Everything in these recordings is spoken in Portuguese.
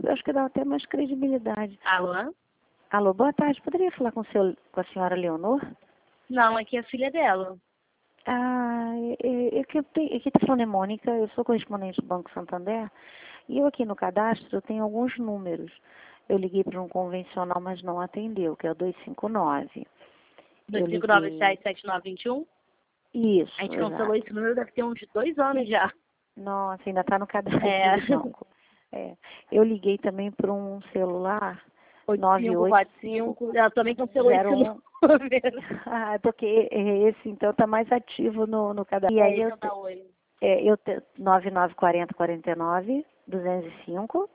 eu acho que dá até mais credibilidade. Alô? Alô, boa tarde. Poderia falar com a senhora Leonor? Não, aqui é a filha dela. Ah, aqui tá falando é Mônica, eu sou correspondente do Banco Santander e eu aqui no cadastro tenho alguns números. Eu liguei para um convencional, mas não atendeu, que é o 259. Eu liguei... 259-77-7921? Isso, A gente exato. cancelou esse número deve ter uns 2 anos já. Nossa, ainda está no cadastro É. do banco. É. Eu liguei também para um celular 8545. Ela também cancelou esse 9801. número. Ah, porque esse então está mais ativo no cadastro. E aí eu tá oi. 994049 205.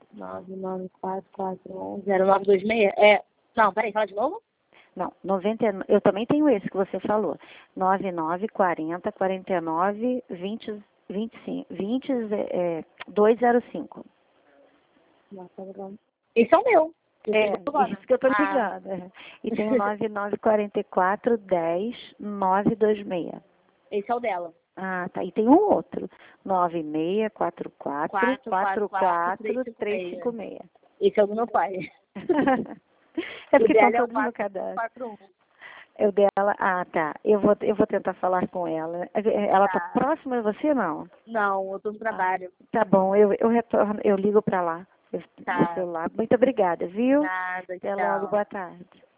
994410926. É. Não, peraí, fala de novo? Não, 90, eu também tenho esse que você falou. 205. Esse é o meu. Isso que eu tô ligando. E tem o 994410-926. Esse é o dela. Ah, tá. E tem um outro. 9644-44-356. Esse é o do meu pai. É porque estão dela é o todos no cadastro. 441. É o dela. Ah, tá. Eu vou tentar falar com ela. Ela tá próxima de você, não? Não, eu tô no trabalho. Tá bom, eu retorno, eu ligo pra lá. Tá. No celular. Muito obrigada, viu? Nada, Até tchau. logo, boa tarde.